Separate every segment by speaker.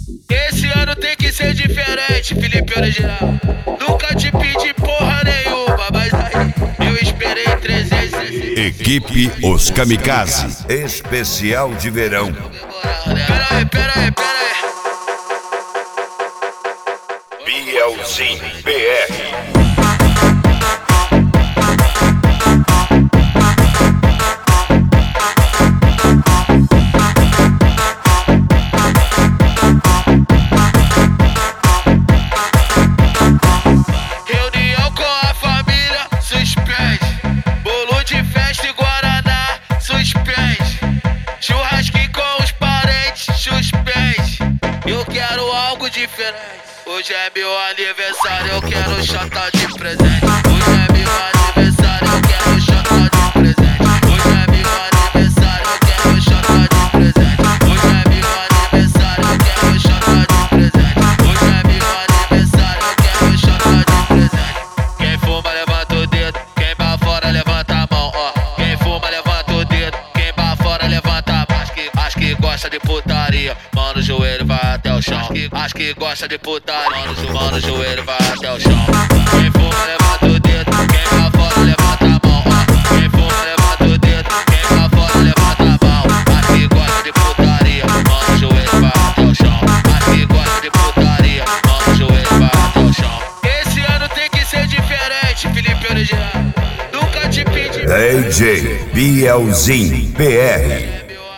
Speaker 1: Esse ano tem que ser diferente, Felipe Original. Nunca te pedi porra nenhuma, mas aí eu esperei 360.
Speaker 2: Equipe Os Kamikaze, especial de verão.
Speaker 1: Pera aí.
Speaker 2: Bielzinho BR.
Speaker 1: Hoje é meu aniversário, eu quero chata de presente. Hoje é meu aniversário, eu quero chata de presente. Hoje é meu aniversário, eu quero chata de presente. Hoje é meu aniversário, eu quero chata de presente. Hoje é meu aniversário, eu quero chata de presente. Quem fuma levanta o dedo, quem pra fora levanta a mão, ó. Quem fuma levanta o dedo, quem pra fora levanta a mão. Acho que gosta de putaria, mano, o joelho vai até o chão. Acho que gosta de putaria, mano, o joelho vai até o chão. Quem fuma levanta o dedo, quem pra fora levanta a mão, ó. Quem fuma levanta o dedo, quem pra fora levanta a mão. Acho que gosta de putaria, mano, o joelho vai até o chão. Acho que gosta de putaria, mano, o joelho vai até o chão. Esse ano tem que ser diferente, Felipe Original. Nunca te pedi.
Speaker 2: DJ Bielzinho BR.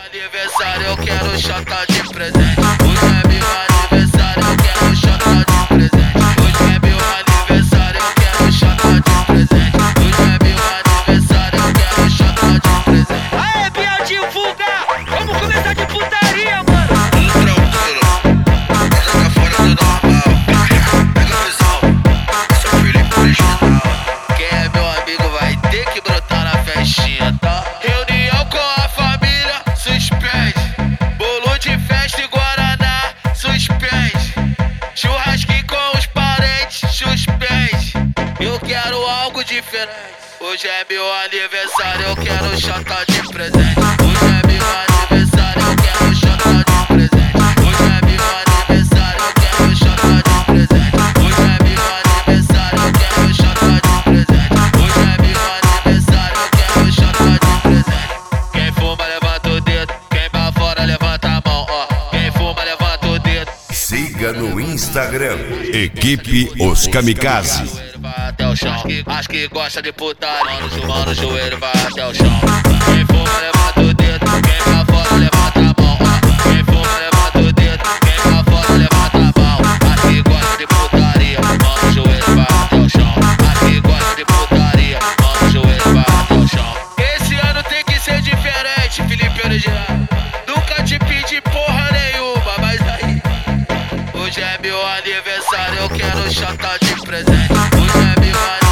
Speaker 1: Eu quero chata de presente. Hoje é meu aniversário, eu quero chata de presente. Hoje é meu aniversário, eu quero chata de presente. Hoje é meu aniversário, eu quero chata de presente.
Speaker 3: Aê, Biadinho vulgar! Vamos começar de putaria, mano!
Speaker 1: Tranquilo, essa tá fora do normal. Pega a visão, eu sou Felipe Original. Quem é meu amigo vai ter que brotar na festinha, tá? Reunião com a família, suspense. Bolo de festa e guaraná, suspense. Churrasquinho com os parentes, suspense. Eu quero algo diferente. Hoje é meu aniversário, eu quero chata de presente. Hoje é meu aniversário, eu quero chata de presente. Hoje é meu aniversário, eu quero chata de presente. Hoje é meu aniversário, eu quero chata de presente. Hoje é meu aniversário, eu quero chata de presente. Quem fuma levanta o dedo, quem pra fora levanta a mão, ó. Quem fuma levanta o dedo.
Speaker 2: Siga no Instagram, Equipe Os Kamikaze.
Speaker 1: Até o chão. Acho que gosta de putaria, mano, o joelho vai até o chão. Quem fuma levanta o dedo, quem pra fora levanta a mão, ó. Quem fuma levanta o dedo, quem pra fora levanta a mão. Acho que gosta de putaria, mano, o joelho vai até o chão. Acho que gosta de putaria, mano, o joelho vai até o chão. Esse ano tem que ser diferente, Felipe Original. Nunca te pedi porra nenhuma, mas aí hoje é meu aniversário, eu quero chata de presente. Hoje é meu aniversário.